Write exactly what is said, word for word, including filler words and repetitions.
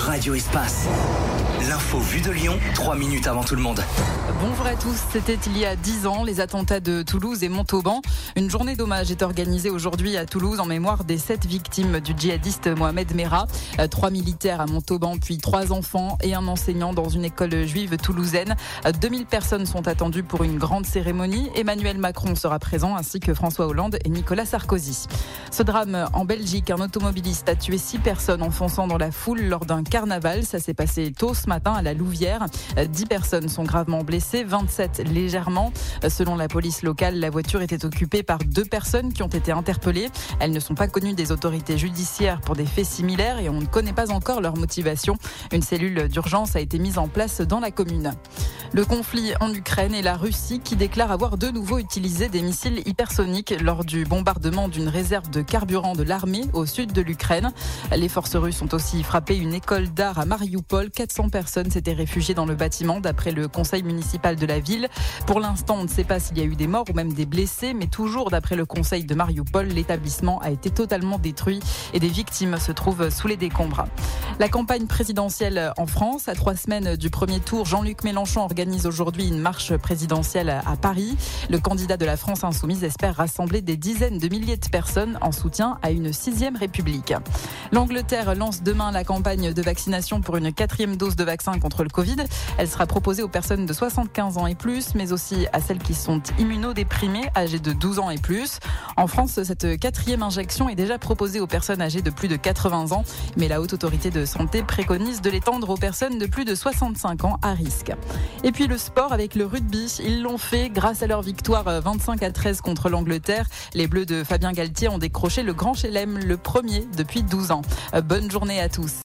Radio Espace. L'info vue de Lyon, trois minutes avant tout le monde. Bonjour à tous, c'était il y a dix ans, les attentats de Toulouse et Montauban. Une journée d'hommage est organisée aujourd'hui à Toulouse en mémoire des sept victimes du djihadiste Mohamed Merah. Trois militaires à Montauban, puis trois enfants et un enseignant dans une école juive toulousaine. deux mille personnes sont attendues pour une grande cérémonie. Emmanuel Macron sera présent ainsi que François Hollande et Nicolas Sarkozy. Ce drame en Belgique, un automobiliste a tué six personnes en fonçant dans la foule lors d'un carnaval. Ça s'est passé tôt ce matin à la Louvière. dix personnes sont gravement blessées, vingt-sept légèrement. Selon la police locale, la voiture était occupée par deux personnes qui ont été interpellées. Elles ne sont pas connues des autorités judiciaires pour des faits similaires et on ne connaît pas encore leur motivation. Une cellule d'urgence a été mise en place dans la commune. Le conflit en Ukraine et la Russie qui déclare avoir de nouveau utilisé des missiles hypersoniques lors du bombardement d'une réserve de carburant de l'armée au sud de l'Ukraine. Les forces russes ont aussi frappé une école d'art à Mariupol. quatre cents personnes s'étaient réfugiées dans le bâtiment d'après le conseil municipal de la ville. Pour l'instant, on ne sait pas s'il y a eu des morts ou même des blessés, mais toujours d'après le conseil de Mariupol, l'établissement a été totalement détruit et des victimes se trouvent sous les décombres. La campagne présidentielle en France, à trois semaines du premier tour, Jean-Luc Mélenchon organise aujourd'hui une marche présidentielle à Paris. Le candidat de la France insoumise espère rassembler des dizaines de milliers de personnes en soutien à une sixième république. L'Angleterre lance demain la campagne de vaccination pour une quatrième dose de vaccin contre le Covid. Elle sera proposée aux personnes de soixante-quinze ans et plus, mais aussi à celles qui sont immunodéprimées, âgées de douze ans et plus. En France, cette quatrième injection est déjà proposée aux personnes âgées de plus de quatre-vingts ans, mais la Haute Autorité de Santé préconise de l'étendre aux personnes de plus de soixante-cinq ans à risque. Et puis le sport avec le rugby, ils l'ont fait grâce à leur victoire vingt-cinq à treize contre l'Angleterre. Les Bleus de Fabien Galtier ont décroché le Grand Chelem, le premier depuis douze ans. Bonne journée à tous.